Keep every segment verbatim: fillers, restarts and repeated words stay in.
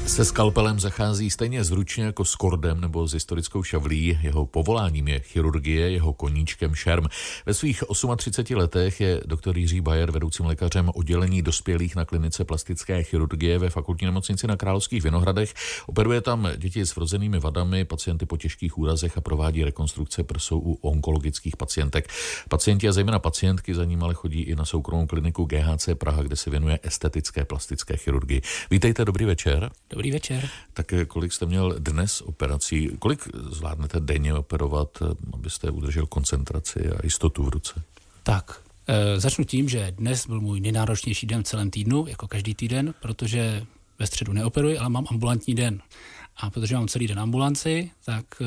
Se skalpelem zachází stejně zručně jako s kordem nebo s historickou šavlí. Jeho povoláním je chirurgie, jeho koníčkem šerm. Ve svých třiceti osmi letech je doktor Jiří Bayer vedoucím lékařem oddělení dospělých na klinice plastické chirurgie ve fakultní nemocnici na Královských Vinohradech. Operuje tam děti s vrozenými vadami, pacienty po těžkých úrazech a provádí rekonstrukce prsou u onkologických pacientek. Pacienti a zejména pacientky za ním ale chodí i na soukromou kliniku G H C Praha, kde se věnuje estetické plastické chirurgii. Vítejte, dobrý večer. Dobrý večer. Tak kolik jste měl dnes operací? Kolik zvládnete denně operovat, abyste udržel koncentraci a jistotu v ruce? Tak, e, začnu tím, že dnes byl můj nejnáročnější den v celém týdnu, jako každý týden, protože ve středu neoperuji, ale mám ambulantní den. A protože mám celý den ambulanci, tak e,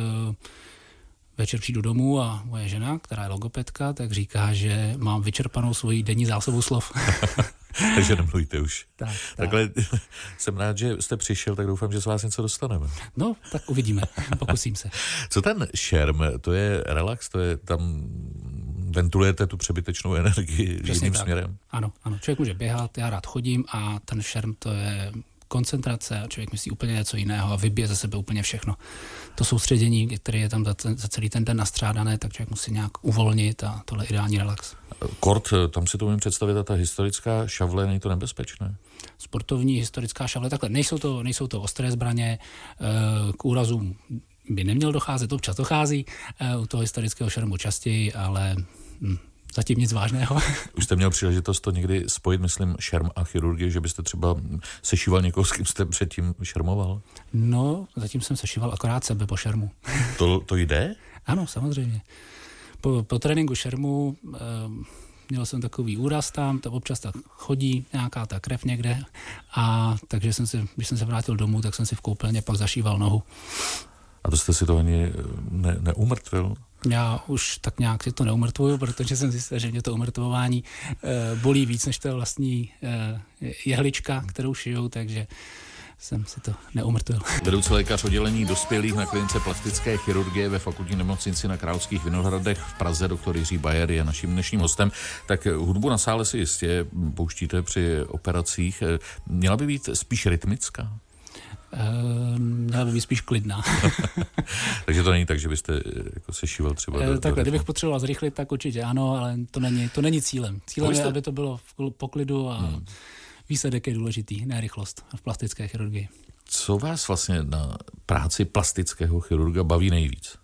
večer přijdu domů a moje žena, která je logopedka, tak říká, že mám vyčerpanou svoji denní zásobu slov. Takže nemluvíte už. Tak, tak. Takhle jsem rád, že jste přišel, tak doufám, že z vás něco dostaneme. No, tak uvidíme, pokusím se. Co ten šerm, to je relax, to je tam ventilujete tu přebytečnou energii jiným směrem? Ano, ano, člověk může běhat, já rád chodím a ten šerm to je koncentrace a člověk myslí úplně něco jiného a vybije ze sebe úplně všechno. To soustředění, které je tam za, ten, za celý ten den nastřádané, tak člověk musí nějak uvolnit a tohle je ideální relax. Kort, tam si to umím představit, a ta historická šavle, není to nebezpečné? Sportovní historická šavle, takhle, nejsou to, nejsou to ostré zbraně, k úrazům by neměl docházet, občas dochází, u toho historického šermu častěji, ale hm, zatím nic vážného. Už jste měl příležitost to někdy spojit, myslím, šerm a chirurgii, že byste třeba sešíval někoho, s kým jste předtím šermoval? No, zatím jsem sešíval akorát sebe po šermu. To, to jde? Ano, samozřejmě. Po, po tréninku šermu e, měl jsem takový úraz tam, to občas tak chodí, nějaká ta krev někde, a takže jsem si, když jsem se vrátil domů, tak jsem si v koupelně pak zašíval nohu. A to jste si to ani ne, neumrtvil? Já už tak nějak si to neumrtvuju, protože jsem zjistil, že mě to umrtvování e, bolí víc, než ta vlastní e, jehlička, kterou šijou, takže jsem si to neumrtvil. Vedoucí lékař oddělení dospělých na klinice plastické chirurgie ve fakultní nemocnici na Královských Vinohradech v Praze, doktor Jiří Bayer, je naším dnešním hostem. Tak hudbu na sále si jistě pouštíte při operacích. Měla by být spíš rytmická? Uh, měla by být spíš klidná. Takže to není tak, že byste jako sešíval třeba uh, do, Takhle, do kdybych potřeboval zrychlit, tak určitě ano, ale to není, to není cílem. Cílem je, aby to bylo v poklidu a hmm. výsledek je důležitý, ne rychlost v plastické chirurgii. Co vás vlastně na práci plastického chirurga baví nejvíc?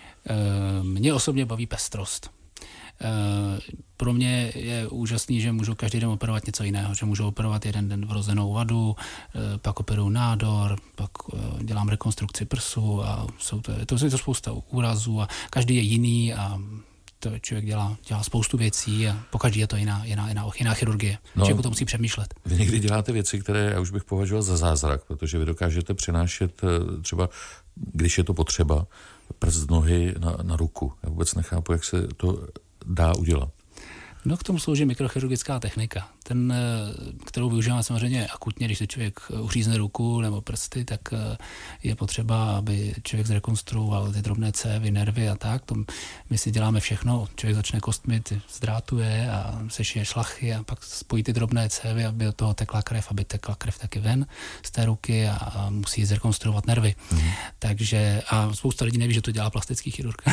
Uh, mě osobně baví pestrost. Uh, pro mě je úžasný, že můžu každý den operovat něco jiného, že můžu operovat jeden den vrozenou vadu, uh, pak operuju nádor, pak uh, dělám rekonstrukci prsu a jsou to, to, je to spousta úrazů a každý je jiný a to člověk dělá, dělá spoustu věcí a pokaždý je to jiná, jiná, jiná, jiná chirurgie. No, člověk to musí přemýšlet. Vy někdy děláte věci, které já už bych považoval za zázrak, protože vy dokážete přenášet třeba, když je to potřeba, prst nohy na, na ruku. Já vůbec nechápu, jak se to dá udělat. No, k tomu slouží mikrochirurgická technika. Ten, kterou využíváme samozřejmě akutně, když se člověk uřízne ruku nebo prsty, tak je potřeba, aby člověk zrekonstruoval ty drobné cévy, nervy a tak. To my si děláme všechno. Člověk začne kostmi, ty zdrátuje a sešije šlachy a pak spojí ty drobné cévy, aby do toho tekla krev, aby tekla krev taky ven z té ruky a, a musí zrekonstruovat nervy. Mm. Takže, a spousta lidí neví, že to dělá plastický chirurg.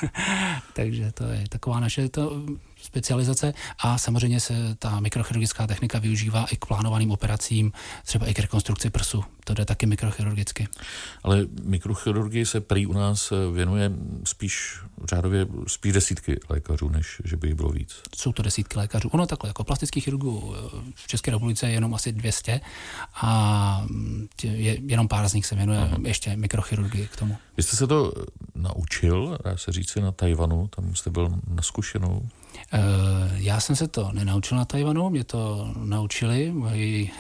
Takže to je taková naše to specializace a samozřejmě se ta mikrochirurgická technika využívá i k plánovaným operacím, třeba i k rekonstrukci prsu. To jde taky mikrochirurgicky. Ale mikrochirurgii se prý u nás věnuje spíš řádově spíš desítky lékařů, než že by jich bylo víc. Jsou to desítky lékařů. Ono takhle, jako plastických chirurgů v České republice je jenom asi dvě stě a je, jenom pár z nich se věnuje Aha. ještě mikrochirurgii k tomu. Vy jste se to naučil, dá se říci, na Tajvanu, tam jste byl na zkušenou? Já jsem se to nenaučil na Tajvanu, mě to naučili moji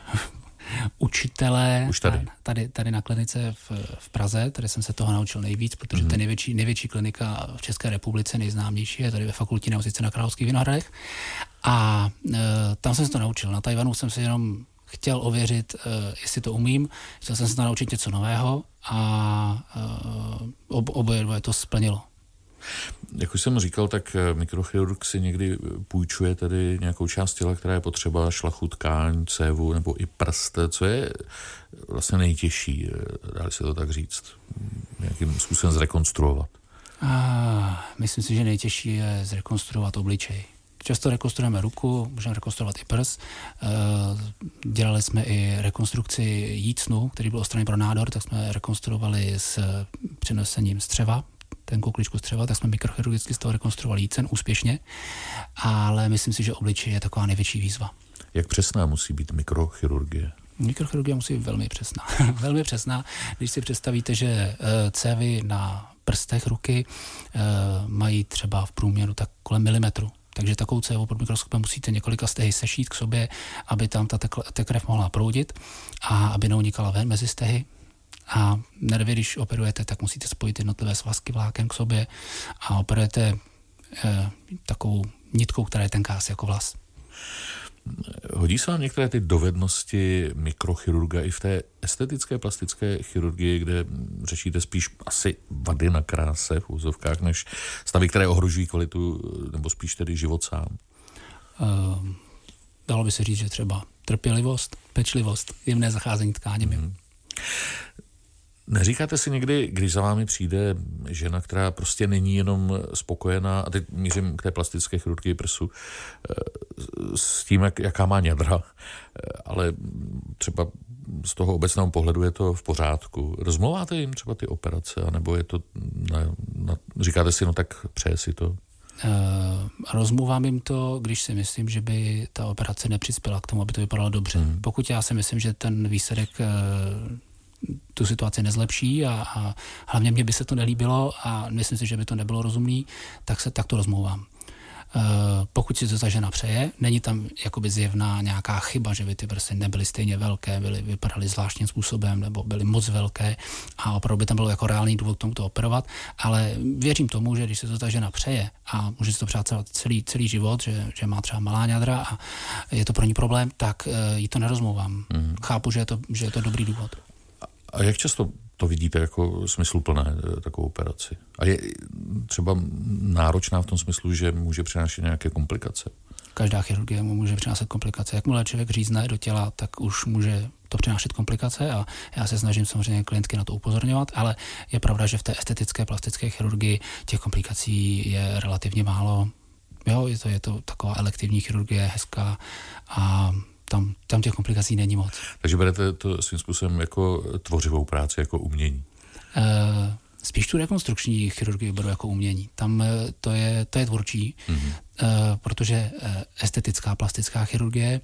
učitelé Už tady. tady, tady na klinice v, v Praze, tady jsem se toho naučil nejvíc, protože mm. to je největší, největší klinika v České republice, nejznámější, je tady ve fakultní nemocnici na Královských Vinohradech a e, tam jsem se to naučil. Na Tajvanu jsem si jenom chtěl ověřit, e, jestli to umím, chtěl jsem se to naučit něco nového a e, ob, oboje dvoje to splnilo. Jak už jsem říkal, tak mikrochirurg si někdy půjčuje tedy nějakou část těla, která je potřeba, šlachu, tkáň, cévu nebo i prst. Co je vlastně nejtěžší, dá se to tak říct, nějakým způsobem zrekonstruovat? A myslím si, že nejtěžší je zrekonstruovat obličej. Často rekonstruujeme ruku, můžeme rekonstruovat i prs. Dělali jsme i rekonstrukci jícnu, který byl odstraněn pro nádor, tak jsme rekonstruovali s přenosením střeva, ten koukličku střeva, tak jsme mikrochirurgicky z toho rekonstruovali jícen úspěšně, ale myslím si, že obličej je taková největší výzva. Jak přesná musí být mikrochirurgie? Mikrochirurgie musí být velmi přesná. velmi přesná. Když si představíte, že cévy na prstech ruky mají třeba v průměru tak kolem milimetru, takže takovou cévu pod mikroskopem musíte několika stehy sešít k sobě, aby tam ta, ta krev mohla proudit a aby neunikala ven mezi stehy. A nervy, když operujete, tak musíte spojit jednotlivé svazky vláken k sobě a operujete eh, takovou nitkou, která je tenká asi jako vlas. Hodí se vám některé ty dovednosti mikrochirurga i v té estetické plastické chirurgii, kde řešíte spíš asi vady na kráse v úzovkách, než stavy, které ohrožují kvalitu, nebo spíš tedy život sám? Uh, dalo by se říct, že třeba trpělivost, pečlivost, jemné zacházení tkáněmi. Hmm. Neříkáte si někdy, když za vámi přijde žena, která prostě není jenom spokojená, a teď mířím k té plastické chirurgii prsu, s tím, jak, jaká má ňadra, ale třeba z toho obecného pohledu je to v pořádku. Rozmlouváte jim třeba ty operace, anebo je to, na, na, říkáte si, no tak přeje si to? Uh, rozmluvám jim to, když si myslím, že by ta operace nepřispěla k tomu, aby to vypadalo dobře. Hmm. Pokud já si myslím, že ten výsledek uh, tu situaci nezlepší a, a hlavně mě by se to nelíbilo a myslím si, že by to nebylo rozumný, tak se tak to rozmlouvám. Uh, pokud si to ta žena přeje, není tam jakoby zjevná nějaká chyba, že by ty prsty nebyly stejně velké, byly, vypadaly zvláštním způsobem nebo byly moc velké a opravdu by tam bylo jako reálný důvod k tomu to operovat, ale věřím tomu, že když se to ta žena přeje a může si to přát celý, celý život, že, že má třeba malá ňadra a je to pro ní problém, tak uh, jí to nerozmlouvám. Mm. Chápu, že je to, že je to dobrý důvod. A jak často to vidíte jako smysluplné, takovou operaci? A je třeba náročná v tom smyslu, že může přinášet nějaké komplikace? Každá chirurgie může přinášet komplikace. Jakmile člověk řízne do těla, tak už může to přinášet komplikace a já se snažím samozřejmě klientky na to upozorňovat, ale je pravda, že v té estetické plastické chirurgii těch komplikací je relativně málo. Jo, je to, je to taková elektivní chirurgie, hezká a Tam, tam těch komplikací není moc. Takže berete to svým způsobem jako tvořivou práci, jako umění? E, spíš tu rekonstrukční chirurgii beru jako umění. Tam to je, to je tvůrčí, mm-hmm. e, protože estetická plastická chirurgie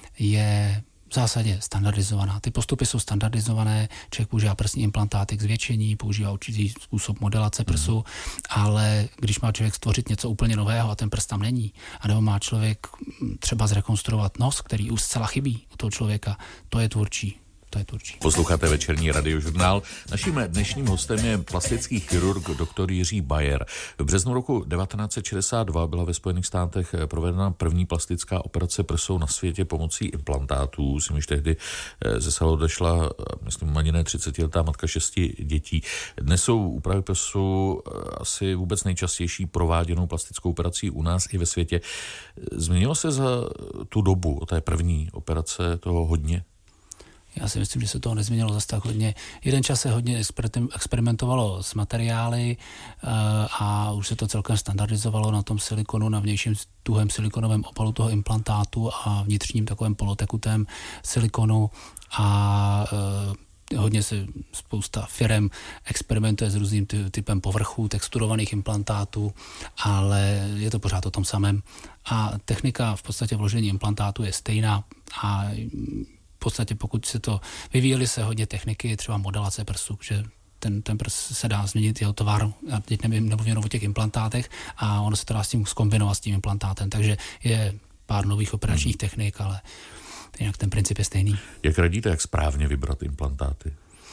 je v zásadě standardizovaná. Ty postupy jsou standardizované, člověk používá prsní implantáty k zvětšení, používá určitý způsob modelace prsu, mm. ale když má člověk stvořit něco úplně nového a ten prst tam není, anebo má člověk třeba zrekonstruovat nos, který už zcela chybí u toho člověka, to je tvůrčí. To je tvůrčí. Posloucháte večerní radiožurnál. Naším dnešním hostem je plastický chirurg doktor Jiří Bayer. V březnu roku devatenáct set šedesát dva byla ve Spojených státech provedena první plastická operace prsou na světě pomocí implantátů. S nimiž tehdy ze sál odešla, myslím, mladinné třicetiletá matka šesti dětí. Dnes jsou úpravy prsu asi vůbec nejčastější prováděnou plastickou operací u nás i ve světě. Změnilo se za tu dobu od té první operace toho hodně? Já si myslím, že se toho nezměnilo zase tak hodně. Jeden čas se hodně experimentovalo s materiály a už se to celkem standardizovalo na tom silikonu, na vnějším tuhém silikonovém obalu toho implantátu a vnitřním takovém polotekutém silikonu a hodně se spousta firem experimentuje s různým typem povrchů, texturovaných implantátů, ale je to pořád o tom samém. A technika v podstatě vložení implantátu je stejná a v podstatě pokud se to, vyvíjely se hodně techniky, třeba modelace prsu, že ten, ten prs se dá změnit jeho tvar, já teď nevím, nemluvím o těch implantátech a ono se to dá s tím zkombinovat s tím implantátem, takže je pár nových operačních hmm. technik, ale jinak ten princip je stejný. Jak radíte, jak správně vybrat implantáty?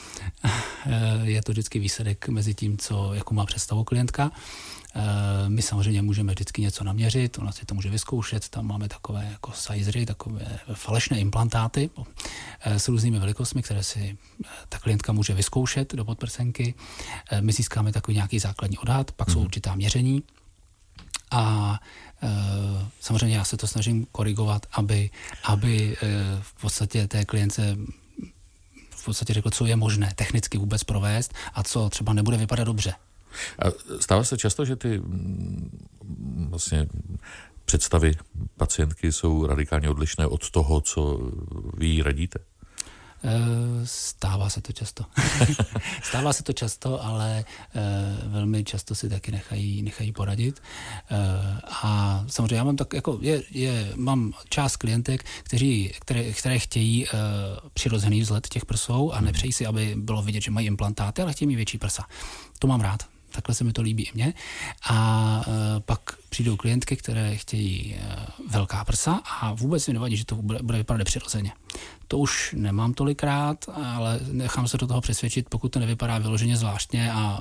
Je to vždycky výsledek mezi tím, co, jakou má představu klientka. My samozřejmě můžeme vždycky něco naměřit, ona si to může vyzkoušet, tam máme takové jako sizery, takové falešné implantáty. s různými velikostmi, které si ta klientka může vyzkoušet do podprsenky. My získáme takový nějaký základní odhad, pak jsou určitá měření a e, samozřejmě já se to snažím korigovat, aby, aby e, v podstatě té klientce v podstatě řekl, co je možné technicky vůbec provést a co třeba nebude vypadat dobře. A stává se často, že ty vlastně představy pacientky jsou radikálně odlišné od toho, co vy jí radíte? Stává se to často. Stává se to často, ale velmi často si taky nechají, nechají poradit. A samozřejmě já mám tak jako, je, je, mám část klientek, kteří, které, které chtějí přirozený vzhled těch prsou a nepřejí si, aby bylo vidět, že mají implantáty, ale chtějí mít větší prsa. To mám rád. Takhle se mi to líbí i mně. A e, pak přijdou klientky, které chtějí e, velká prsa a vůbec mi nevadí, že to bude, bude vypadat nepřirozeně. To už nemám tolikrát, ale nechám se do toho přesvědčit, pokud to nevypadá vyloženě zvláštně a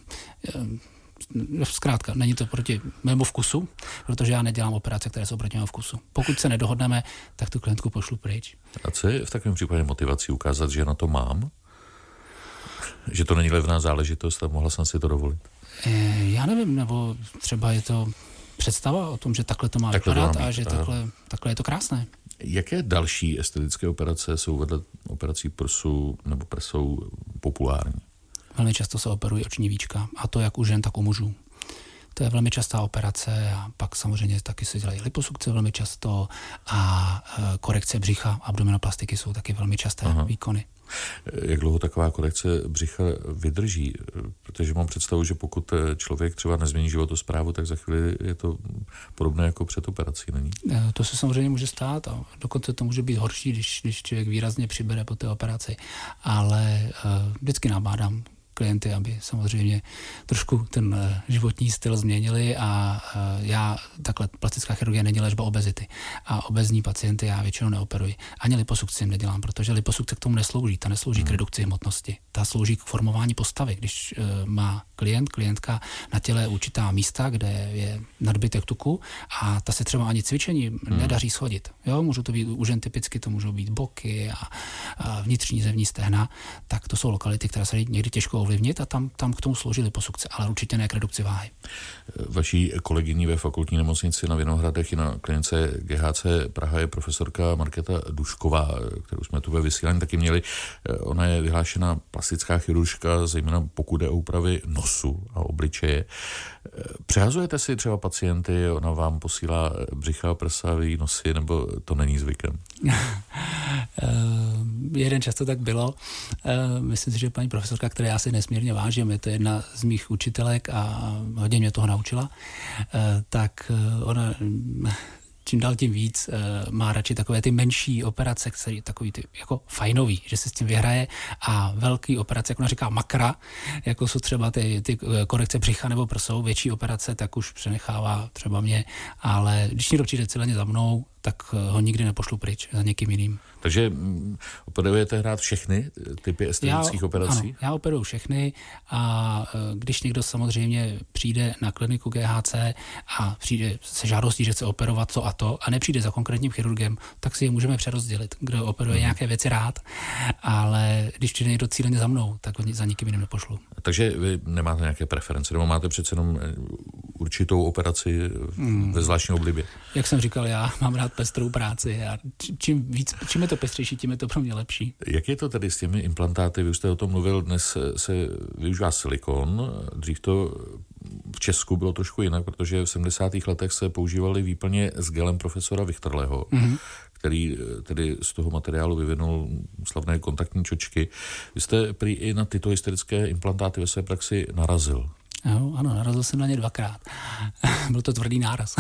e, zkrátka, není to proti mému vkusu, protože já nedělám operace, které jsou proti mému vkusu. Pokud se nedohodneme, tak tu klientku pošlu pryč. A co je v takovém případě motivací ukázat, že na to mám? Že to není levná záležitost a mohla jsem si to dovolit? E, já nevím, nebo třeba je to představa o tom, že takhle to má takhle vypadat to má a že takhle, takhle je to krásné. Jaké další estetické operace jsou vedle operací prsu nebo prsou populární? Velmi často se operují oční víčka, a to jak u žen, tak u mužů. To je velmi častá operace a pak samozřejmě taky se dělají liposukce velmi často a korekce břicha, abdominoplastiky jsou taky velmi časté Aha. výkony. Jak dlouho taková korekce břicha vydrží? Protože mám představu, že pokud člověk třeba nezmění životosprávu, tak za chvíli je to podobné jako před operací, není? To se samozřejmě může stát a dokonce to může být horší, když, když člověk výrazně přibere po té operaci. Ale uh, vždycky nabádám klienty, aby samozřejmě trošku ten životní styl změnili a já, takhle plastická chirurgie není léčba obezity a obezní pacienty já většinou neoperuji. Ani liposukci jim nedělám, protože liposukce k tomu neslouží. Ta neslouží k redukci hmotnosti. Ta slouží k formování postavy. Když uh, má klient, klientka na těle určitá místa, kde je nadbytek tuku a ta se třeba ani cvičení hmm. nedaří schodit. Jo, můžou to být u žen typicky, to můžou být boky a, a vnitřní zevní stehna, tak to jsou lokality, které se někdy těžko ovlivnit a tam, tam k tomu slouží liposukce, ale určitě ne k redukci váhy. Vaší kolegyní ve fakultní nemocnici na Vinohradech i na klinice G H C Praha je profesorka Markéta Dušková, kterou jsme tu ve vysílání taky měli. Ona je vyhlášená plastická chiruržka, zejména pokud jde o úpravy nosu a obličeje. Přehazujete si třeba pacienty, ona vám posílá břicha, prsa, vy nosy, nebo to není zvykem? Jeden čas to tak bylo. Myslím si, že paní profesorka, které já si nesmírně vážím, je to jedna z mých učitelek a hodně mě toho naučila, tak ona čím dál tím víc má radši takové ty menší operace, které takový ty jako fajnový, že se s tím vyhraje a velký operace, jak ona říká makra, jako jsou třeba ty, ty korekce břicha nebo prsou, větší operace, tak už přenechává třeba mě, ale když někdo přijde cíleně za mnou, tak ho nikdy nepošlu pryč za někým jiným. Takže operujete hrát všechny typy estetických já, operací? Ano, já operuju všechny a když někdo samozřejmě přijde na kliniku G H C a přijde se žádostí, že chce operovat to a to a nepřijde za konkrétním chirurgem, tak si je můžeme přerozdělit, kdo operuje hmm. nějaké věci rád, ale když přijde někdo cíleně za mnou, tak ho za nikým jiným nepošlu. Takže vy nemáte nějaké preference, nebo máte přece jenom určitou operaci hmm. ve zvláštní oblibě? Jak jsem říkal, já mám rád pestrou práci a čím víc, čím je to pestřejší, tím je to pro mě lepší. Jak je to tedy s těmi implantáty? Vy už jste o tom mluvil, dnes se využívá silikon, dřív to v Česku bylo trošku jinak, protože v sedmdesátých letech se používaly výplně s gelem profesora Vichterleho, mm-hmm. který tedy z toho materiálu vyvinul slavné kontaktní čočky. Vy jste prý i na tyto hysterické implantáty ve své praxi narazil. Jo, ano, narazil jsem na ně dvakrát. Byl to tvrdý náraz.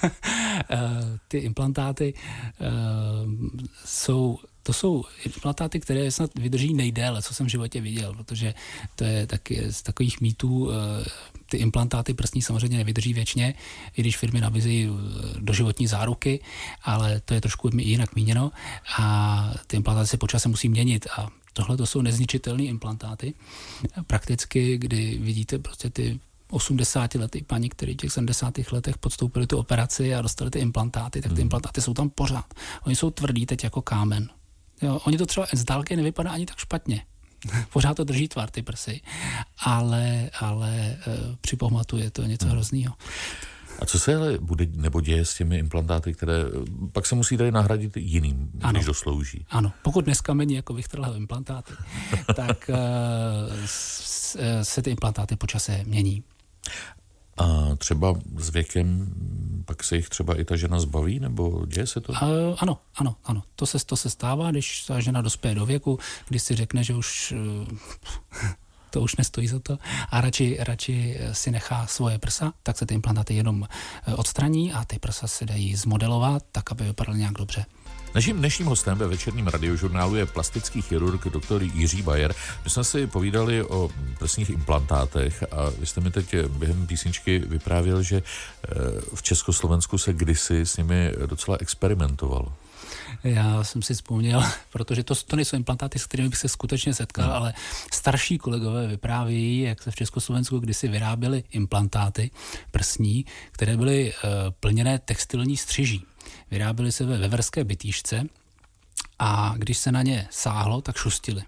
Ty implantáty uh, jsou, to jsou implantáty, které snad vydrží nejdéle, co jsem v životě viděl, protože to je taky z takových mýtů, uh, ty implantáty prsní samozřejmě nevydrží věčně, i když firmy nabízejí doživotní záruky, ale to je trošku jinak míněno a ty implantáty se počasem musí měnit a tohle to jsou nezničitelné implantáty. Prakticky, kdy vidíte prostě ty osmdesátiletý paní, který v těch sedmdesátých letech podstoupili tu operaci a dostali ty implantáty, tak ty implantáty jsou tam pořád. Oni jsou tvrdý teď jako kámen. Jo, oni to třeba z dálky nevypadá ani tak špatně. Pořád to drží tvar, ty prsy, ale, ale e, při pohmatu je to něco hmm. hroznýho. A co se ale bude nebo děje s těmi implantáty, které pak se musí tady nahradit jiným, ano. když doslouží? Ano, pokud dneska mení jako vychtrlé implantáty, tak uh, se ty implantáty po čase mění. A třeba s věkem pak se jich třeba i ta žena zbaví, nebo děje se to? Uh, ano, ano, ano. To se, to se stává, když ta žena dospěje do věku, když si řekne, že už... Uh, to už nestojí za to a radši, radši si nechá svoje prsa, tak se ty implantáty jenom odstraní a ty prsa se dají zmodelovat tak, aby vypadaly nějak dobře. Naším dnešním hostem ve večerním radiožurnálu je plastický chirurg doktor Jiří Bayer. My jsme si povídali o prsních implantátech a vy jste mi teď během písničky vyprávěl, že v Československu se kdysi s nimi docela experimentovalo. Já jsem si vzpomněl, protože to, to nejsou implantáty, s kterými bych se skutečně setkal, hmm. ale starší kolegové vyprávějí, jak se v Československu kdysi vyráběly implantáty prsní, které byly uh, plněné textilní střiží. Vyráběly se ve veverské bytýšce a když se na ně sáhlo, tak šustily.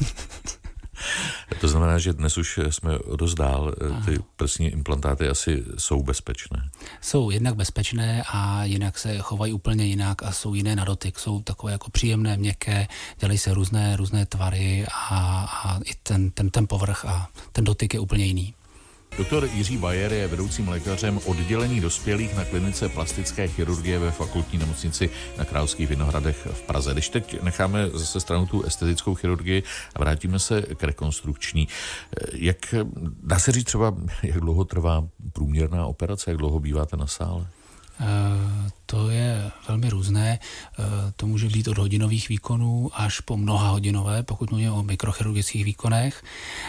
To znamená, že dnes už jsme dost dál, ty prsní implantáty asi jsou bezpečné. Jsou jednak bezpečné a jinak se chovají úplně jinak a jsou jiné na dotyk. Jsou takové jako příjemné, měkké, dělají se různé, různé tvary a, a i ten, ten, ten povrch a ten dotyk je úplně jiný. Doktor Jiří Bayer je vedoucím lékařem oddělení dospělých na klinice plastické chirurgie ve fakultní nemocnici na Královských Vinohradech v Praze. Když teď necháme zase stranu tu estetickou chirurgii a vrátíme se k rekonstrukční, jak dá se říct třeba, jak dlouho trvá průměrná operace, jak dlouho býváte na sále? Uh, to je velmi různé. Uh, to může být od hodinových výkonů až po mnoha hodinové, pokud mluvíme o mikrochirurgických výkonech.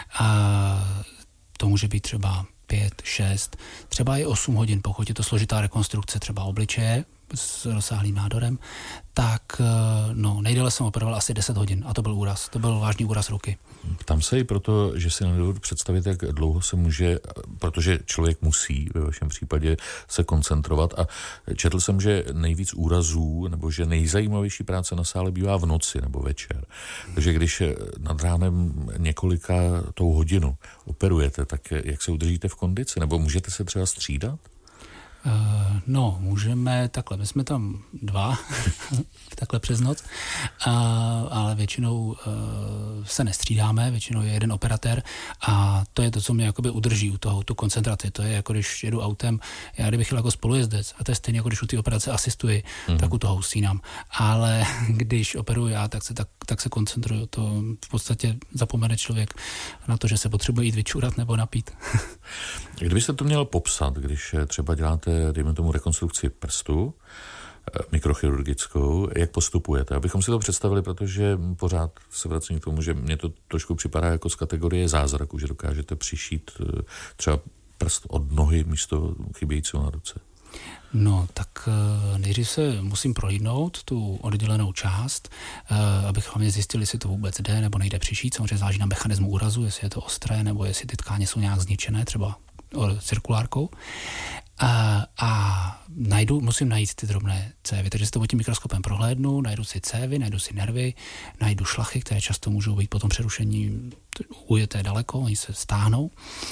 A to může být třeba pět, šest, třeba i osm hodin, pokud je to složitá rekonstrukce třeba obličeje s rozsáhlým nádorem, tak no, nejdéle jsem operoval asi deset hodin a to byl úraz, to byl vážný úraz ruky. Ptám se i proto, že si nedovedu představit, jak dlouho se může, protože člověk musí ve vašem případě se koncentrovat a četl jsem, že nejvíc úrazů nebo že nejzajímavější práce na sále bývá v noci nebo večer. Takže když nad ránem několika tou hodinu operujete, tak jak se udržíte v kondici? Nebo můžete se třeba střídat? Uh, no, můžeme takhle, my jsme tam dva, takhle přes noc, uh, ale většinou uh, se nestřídáme, většinou je jeden operatér a to je to, co mě jakoby udrží u toho, tu koncentraci, to je jako když jedu autem, já kdybych jel jako spolujezdec a to je stejně jako když u té operace asistuji, mm. tak u toho usínám, ale když operuji já, tak se, tak, tak se koncentruju, to v podstatě zapomene člověk na to, že se potřebuje jít vyčurat nebo napít. Kdybyste to měl popsat, když třeba děláte dejme tomu rekonstrukci prstu, mikrochirurgickou, jak postupujete? Abychom si to představili, protože pořád se vracím k tomu, že mně to trošku připadá jako z kategorie zázraku, že dokážete přišít třeba prst od nohy místo chybějícího na ruce. No, tak nejdřív se musím prohlídnout tu oddělenou část, abych hlavně zjistili, jestli to vůbec jde nebo nejde přišít. Samozřejmě záleží na mechanismu úrazu, jestli je to ostré nebo jestli ty tkáně jsou nějak zničené, třeba cirkulárkou. A, a najdu, musím najít ty drobné cévy, takže si to pod tím mikroskopem prohlédnu, najdu si cévy, najdu si nervy, najdu šlachy, které často můžou být potom přerušení ujeté daleko, oni se stáhnou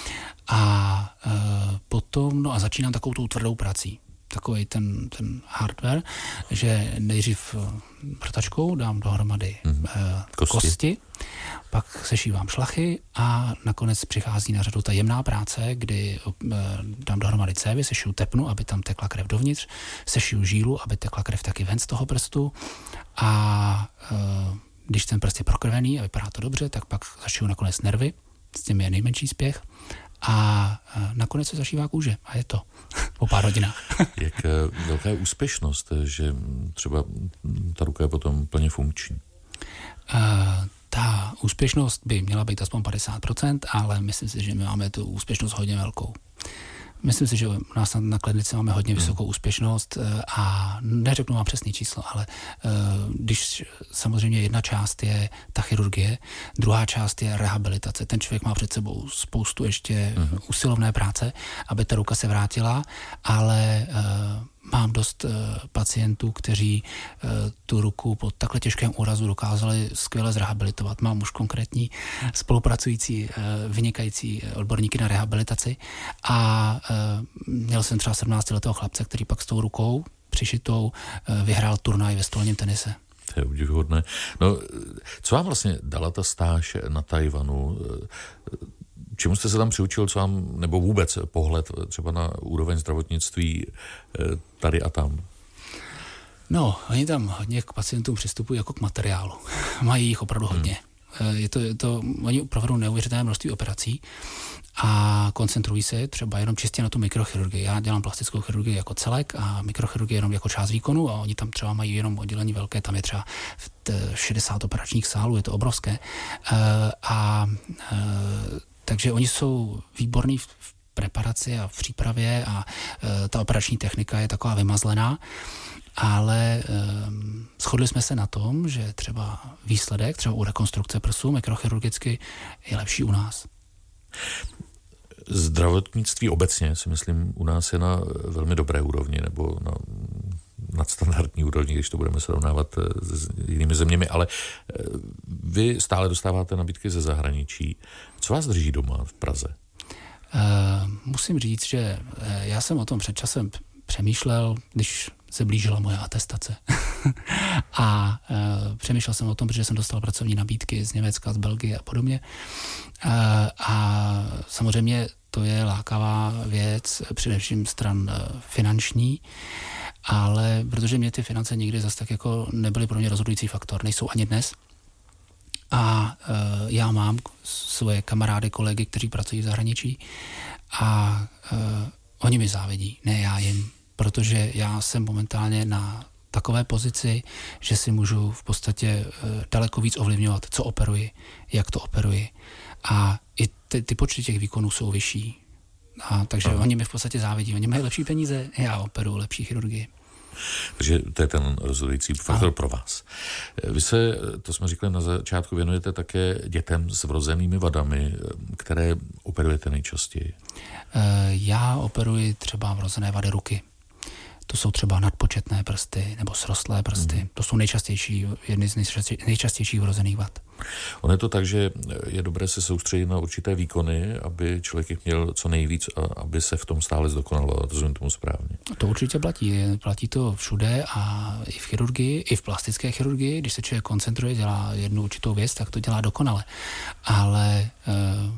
a e, potom, no a začínám takovou tou tvrdou prací. Takový ten, ten hardware, že nejdřív vrtačkou dám dohromady mm. e, kosti. kosti, pak sešívám šlachy a nakonec přichází na řadu ta jemná práce, kdy e, dám dohromady cévy, sešiju tepnu, aby tam tekla krev dovnitř, sešiju žílu, aby tekla krev taky ven z toho prstu a e, když ten prst je prokrvený a vypadá to dobře, tak pak zašiju nakonec nervy, s tím je nejmenší spěch. A nakonec se zašívá kůže a je to po pár hodinách. Jak velká je úspěšnost, že třeba ta ruka je potom plně funkční? Uh, ta úspěšnost by měla být aspoň padesát procent, ale myslím si, že my máme tu úspěšnost hodně velkou. Myslím si, že u nás na klinice máme hodně vysokou úspěšnost a neřeknu vám přesné číslo, ale když samozřejmě jedna část je ta chirurgie, druhá část je rehabilitace. Ten člověk má před sebou spoustu ještě usilovné práce, aby ta ruka se vrátila, ale mám dost uh, pacientů, kteří uh, tu ruku po takhle těžkém úrazu dokázali skvěle zrehabilitovat. Mám už konkrétní spolupracující, uh, vynikající odborníky na rehabilitaci a uh, měl jsem třeba sedmnáctiletého chlapce, který pak s tou rukou přišitou uh, vyhrál turnaj ve stolním tenise. To je obdivuhodné. No, co vám vlastně dala ta stáž na Tajvanu? Čemu jste se tam přiučil, co vám, nebo vůbec pohled třeba na úroveň zdravotnictví tady a tam? No, oni tam hodně k pacientům přistupují jako k materiálu. Mají jich opravdu hodně. Hmm. Je to, je to, oni provedou neuvěřitelné množství operací a koncentrují se třeba jenom čistě na tu mikrochirurgii. Já dělám plastickou chirurgii jako celek a mikrochirurgii jenom jako část výkonu a oni tam třeba mají jenom oddělení velké, tam je třeba šedesát operačních sálů, je to obrovské. A takže oni jsou výborní v preparaci a v přípravě a ta operační technika je taková vymazlená, ale um, shodli jsme se na tom, že třeba výsledek, třeba u rekonstrukce prsu mikrochirurgicky je lepší u nás. Zdravotnictví obecně si myslím u nás je na velmi dobré úrovni nebo na nadstandardní úrovni, když to budeme srovnávat s jinými zeměmi, ale vy stále dostáváte nabídky ze zahraničí. Co vás drží doma v Praze? Uh, musím říct, že já jsem o tom před časem přemýšlel, když se blížila moje atestace. a uh, přemýšlel jsem o tom, protože jsem dostal pracovní nabídky z Německa, z Belgie a podobně. Uh, a samozřejmě to je lákavá věc, především stran uh, finanční, ale protože mě ty finance nikdy zase tak jako nebyly pro mě rozhodující faktor, nejsou ani dnes. A uh, já mám svoje kamarády, kolegy, kteří pracují v zahraničí a uh, oni mi závidí, ne já jim, protože já jsem momentálně na takové pozici, že si můžu v podstatě uh, daleko víc ovlivňovat, co operuji, jak to operuji. A i ty, ty počty těch výkonů jsou vyšší. A takže Aha. oni mi v podstatě závidí. Oni mají lepší peníze, já operuji lepší chirurgii. Takže to je ten rozhodující faktor pro vás. Vy se, to jsme říkali na začátku, věnujete také dětem s vrozenými vadami, které operujete nejčastěji. Já operuji třeba vrozené vady ruky. To jsou třeba nadpočetné prsty nebo srostlé prsty. Hmm. To jsou nejčastější, jedny z nejčastějších vrozených vad. On je to tak, že je dobré se soustředit na určité výkony, aby člověk měl co nejvíc a aby se v tom stále zdokonaloval. Rozumím tomu správně. To určitě platí. Platí to všude a i v chirurgii, i v plastické chirurgii. Když se člověk koncentruje, dělá jednu určitou věc, tak to dělá dokonale. Ale uh,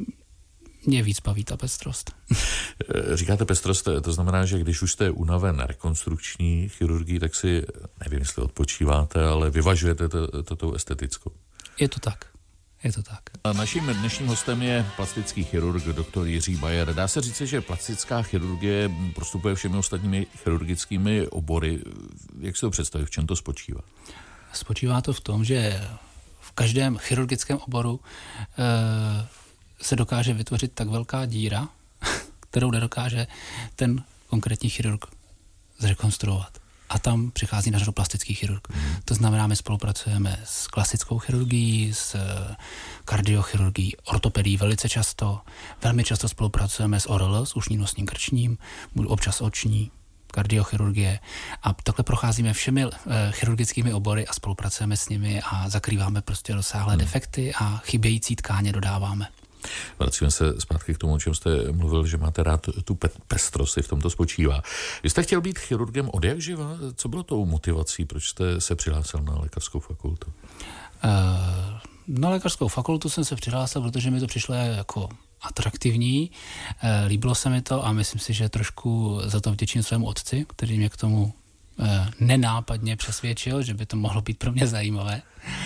mě víc baví ta pestrost. Říkáte pestrost, to znamená, že když už jste unaven rekonstrukční chirurgii, tak si, nevím, jestli odpočíváte, ale vyvažujete to, to tou estetickou. Je to tak. Je to tak. A naším dnešním hostem je plastický chirurg doktor Jiří Bayer. Dá se říct, že plastická chirurgie prostupuje všemi ostatními chirurgickými obory. Jak si to představit, v čem to spočívá? Spočívá to v tom, že v každém chirurgickém oboru e, se dokáže vytvořit tak velká díra, kterou nedokáže ten konkrétní chirurg zrekonstruovat. A tam přichází na řadu plastický chirurg. Hmm. To znamená, my spolupracujeme s klasickou chirurgií, s kardiochirurgií, ortopedií velice často. Velmi často spolupracujeme s O R L, s ušním nosním krčním, občas oční, kardiochirurgie. A takhle procházíme všemi uh, chirurgickými obory a spolupracujeme s nimi a zakrýváme prostě rozsáhlé hmm. defekty a chybějící tkáně dodáváme. Vracíme se zpátky k tomu, o čem jste mluvil, že máte rád tu pe- pestrost, v tom to spočívá. Vy jste chtěl být chirurgem od jak živa? Co bylo tou motivací? Proč jste se přihlásil na lékařskou fakultu? Uh, na lékařskou fakultu jsem se přihlásil, protože mi to přišlo jako atraktivní. Uh, líbilo se mi to a myslím si, že trošku za to vděčím svému otci, který mě k tomu uh, nenápadně přesvědčil, že by to mohlo být pro mě zajímavé.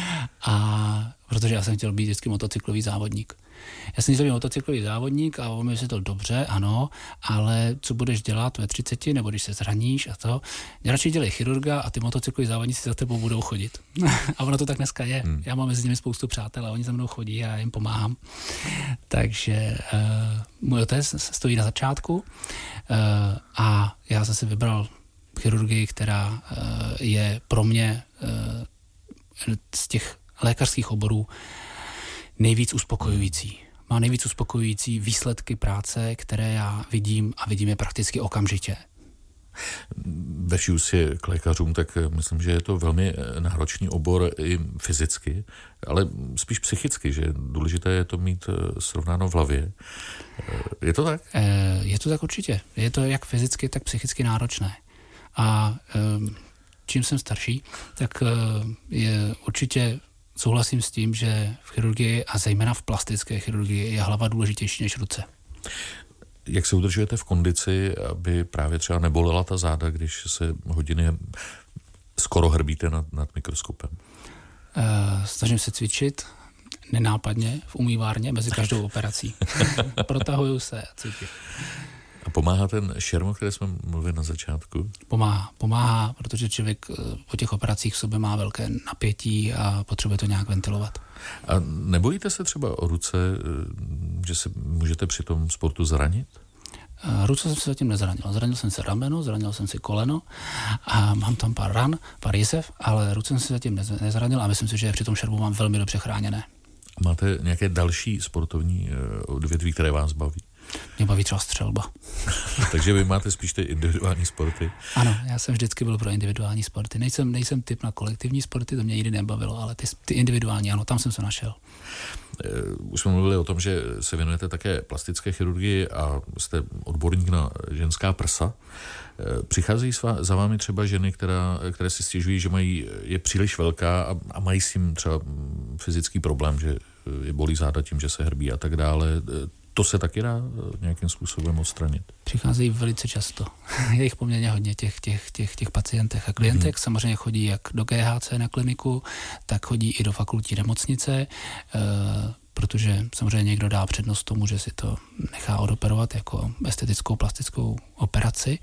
A protože já jsem chtěl být vždycky motocyklový závodník. Já jsem chtěl být motocyklový závodník a on mi vysvětlil, dobře, ano, ale co budeš dělat ve třiceti, nebo když se zraníš a to, radši dělej chirurga a ty motocykloví závodníci za tebou budou chodit. A ono to tak dneska je. Hmm. Já mám mezi nimi spoustu přátel a oni za mnou chodí a já jim pomáhám. Takže uh, můj otec stojí na začátku uh, a já jsem si vybral chirurgii, která uh, je pro mě uh, z těch lékařských oborů nejvíc uspokojující. Má nejvíc uspokojující výsledky práce, které já vidím a vidím je prakticky okamžitě. Ve vší úctě k lékařům, tak myslím, že je to velmi náročný obor i fyzicky, ale spíš psychicky, že důležité je to mít srovnáno v hlavě. Je to tak? Je to tak určitě. Je to jak fyzicky, tak psychicky náročné. A čím jsem starší, tak je určitě souhlasím s tím, že v chirurgii a zejména v plastické chirurgii je hlava důležitější než ruce. Jak se udržujete v kondici, aby právě třeba nebolela ta záda, když se hodiny skoro hrbíte nad, nad mikroskopem? Uh, snažím se cvičit nenápadně v umývárně mezi každou operací. Protahuju se a cvičím. A pomáhá ten šerm, o které jsme mluvili na začátku? Pomáhá, pomáhá, protože člověk po těch operacích v sobě má velké napětí a potřebuje to nějak ventilovat. A nebojíte se třeba o ruce, že se můžete při tom sportu zranit? Ruce jsem se zatím nezranil. Zranil jsem se rameno, zranil jsem si koleno a mám tam pár ran, pár jizev, ale ruce jsem se zatím nezranil a myslím si, že při tom šermu mám velmi dobře chráněné. Máte nějaké další sportovní odvětví, které vás baví? Mě baví třeba střelba. Takže vy máte spíš ty individuální sporty? Ano, já jsem vždycky byl pro individuální sporty. Nejsem, nejsem typ na kolektivní sporty, to mě nikdy nebavilo, ale ty, ty individuální, ano, tam jsem se našel. Už jsme mluvili o tom, že se věnujete také plastické chirurgii a jste odborník na ženská prsa. Přicházejí za vámi třeba ženy, která, které si stěžují, že mají, je příliš velká a, a mají s tím třeba fyzický problém, že je bolí záda tím, že se hrbí a tak dále. To se taky dá nějakým způsobem odstranit? Přicházejí velice často. Je jich poměrně hodně těch, těch, těch, těch pacientech a klientek. Mm. Samozřejmě chodí jak do G H C na kliniku, tak chodí i do fakultní nemocnice, e, protože samozřejmě někdo dá přednost tomu, že si to nechá odoperovat jako estetickou plastickou operaci.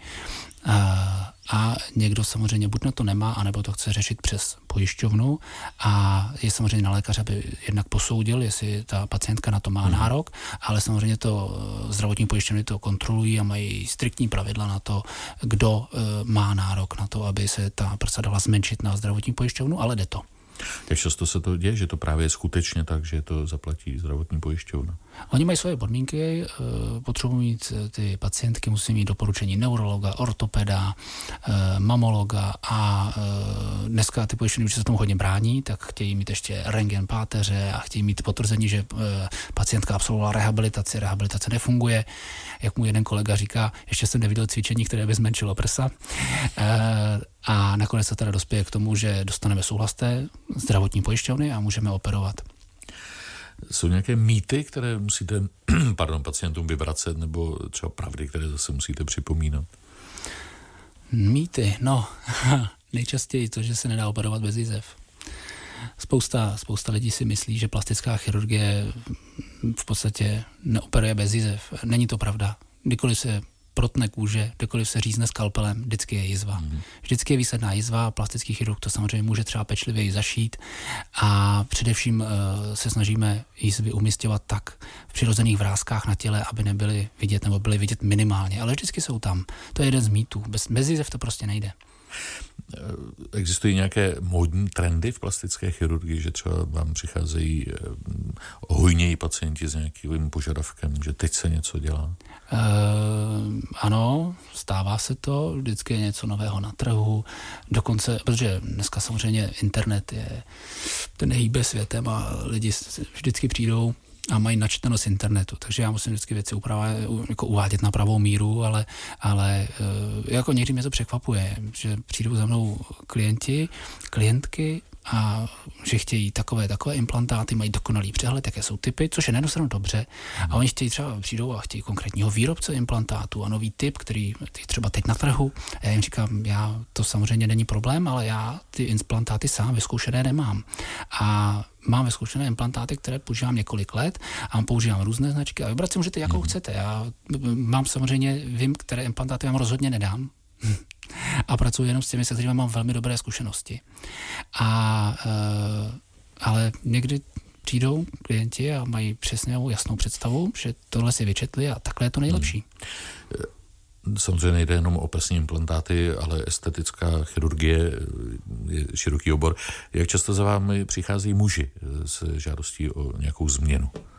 A, a někdo samozřejmě buď na to nemá, anebo to chce řešit přes pojišťovnu a je samozřejmě na lékaře, aby jednak posoudil, jestli ta pacientka na to má hmm. nárok, ale samozřejmě to zdravotní pojišťovny to kontrolují a mají striktní pravidla na to, kdo e, má nárok na to, aby se ta prsa dala zmenšit na zdravotní pojišťovnu, ale jde to. Jak často se to děje, že to právě je skutečně tak, že to zaplatí zdravotní pojišťovna? Oni mají svoje podmínky, potřebují mít ty pacientky, musí mít doporučení neurologa, ortopeda, mamologa a dneska ty pojišťovny už se tomu hodně brání, tak chtějí mít ještě rentgen páteře a chtějí mít potvrzení, že pacientka absolvovala rehabilitaci, rehabilitace nefunguje. Jak mu jeden kolega říká, ještě jsem neviděl cvičení, které by zmenšilo prsa. A nakonec se teda dospěje k tomu, že dostaneme souhlas té zdravotní pojišťovny a můžeme operovat. Jsou nějaké mýty, které musíte pardon, pacientům vyvracet, nebo třeba pravdy, které zase musíte připomínat? Mýty, no, nejčastěji to, že se nedá operovat bez jizev. Spousta, spousta lidí si myslí, že plastická chirurgie v podstatě neoperuje bez jizev. Není to pravda. Kdykoliv se protne kůže, kdekoliv se řízne skalpelem, vždycky je jizva. Mm. Vždycky je výsledná jizva a plastický chirurg to samozřejmě může třeba pečlivěji zašít a především uh, se snažíme jizvy umístěvat tak v přirozených vrázkách na těle, aby nebyly vidět nebo byly vidět minimálně, ale vždycky jsou tam. To je jeden z mýtů. Bez, bez jizev to prostě nejde. Existují nějaké módní trendy v plastické chirurgii, že třeba vám přicházejí hojněji pacienti s nějakým požadavkem, že teď se něco dělá? Uh, ano, stává se to, vždycky je něco nového na trhu, dokonce, protože dneska samozřejmě internet je, ten hýbe světem a lidi vždycky přijdou a mají načteno z internetu, takže já musím vždycky věci upravovat, jako uvádět na pravou míru, ale, ale jako někdy mě to překvapuje, že přijdou za mnou klienti, klientky a že chtějí takové, takové implantáty, mají dokonalý přehled, jaké jsou typy, což je nedostanou dobře. A oni chtějí třeba přijdou a chtějí konkrétního výrobce implantátu a nový typ, který je třeba teď na trhu. A já jim říkám, já to samozřejmě není problém, ale já ty implantáty sám vyzkoušené nemám. A mám vyzkoušené implantáty, které používám několik let a používám různé značky a vybrat si můžete, jakou chcete. Já mám samozřejmě, vím, které implantáty vám rozhodně nedám. A pracuji jenom s těmi, se kterými mám velmi dobré zkušenosti. A, e, ale někdy přijdou klienti a mají přesně jasnou představu, že tohle si vyčetli a takhle je to nejlepší. Samozřejmě nejde jenom o prsní implantáty, ale estetická chirurgie je široký obor. Jak často za vámi přichází muži s žádostí o nějakou změnu?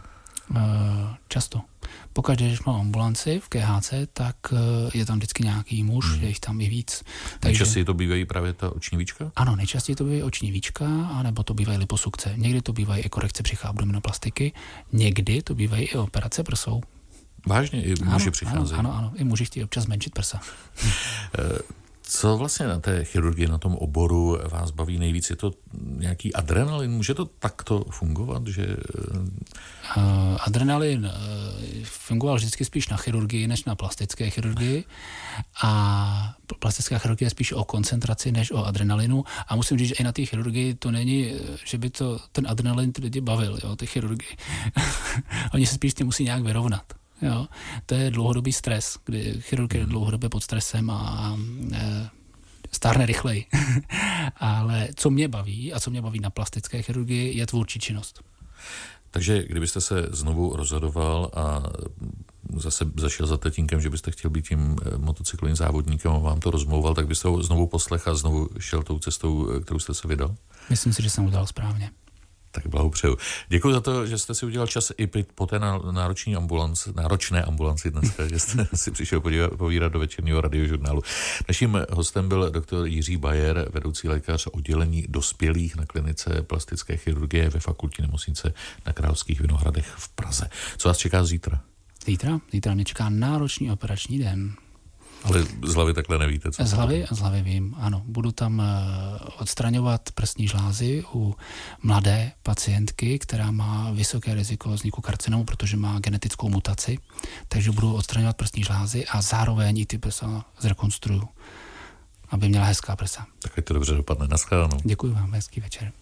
Často. Pokaždé, když mám ambulanci v K H C, tak je tam vždycky nějaký muž, hmm. je jich tam i víc. Nejčastěji to bývají právě ta oční víčka? Ano, nejčastěji to bývají oční víčka, anebo to bývají liposukce. Někdy to bývají i korekce břicha, abdominoplastiky, někdy to bývají i operace prsou. Vážně? I muži přicházejí? Ano, ano, ano, i muži chtějí občas zmenšit prsa. Co vlastně na té chirurgii, na tom oboru vás baví nejvíc? Je to nějaký adrenalin? Může to takto fungovat? Že... Uh, adrenalin uh, fungoval vždycky spíš na chirurgii, než na plastické chirurgii. A plastická chirurgie je spíš o koncentraci, než o adrenalinu. A musím říct, že i na té chirurgii to není, že by to ten adrenalin ty lidi bavil, jo, ty chirurgii. Oni se spíš s tím musí nějak vyrovnat. Jo, to je dlouhodobý stres, kdy chirurg je dlouhodobě pod stresem a e, stárne rychleji. Ale co mě baví a co mě baví na plastické chirurgii, je tvůrčí činnost. Takže kdybyste se znovu rozhodoval a zase zašel za tatínkem, že byste chtěl být tím motocyklovým závodníkem a vám to rozmlouval, tak byste ho znovu poslech a znovu šel tou cestou, kterou jste se vydal? Myslím si, že jsem udělal správně. Tak blahopřeju. Děkuji za to, že jste si udělal čas i po té náročné ambulanci, náročné ambulanci dneska, že jste si přišel podívat, povídat do večerního radiožurnálu. Naším hostem byl doktor Jiří Bayer, vedoucí lékař oddělení dospělých na klinice plastické chirurgie ve fakultní nemocnice na Královských Vinohradech v Praze. Co vás čeká zítra? Zítra? Zítra mě čeká náročný operační den. Ale z hlavy takhle nevíte, co? Z hlavy, z hlavy vím, ano. Budu tam odstraňovat prsní žlázy u mladé pacientky, která má vysoké riziko vzniku karcinomu, protože má genetickou mutaci. Takže budu odstraňovat prsní žlázy a zároveň i ty prsa zrekonstruju, aby měla hezká prsa. Tak ať to dobře dopadne. Naschledanou. Děkuji vám, hezký večer.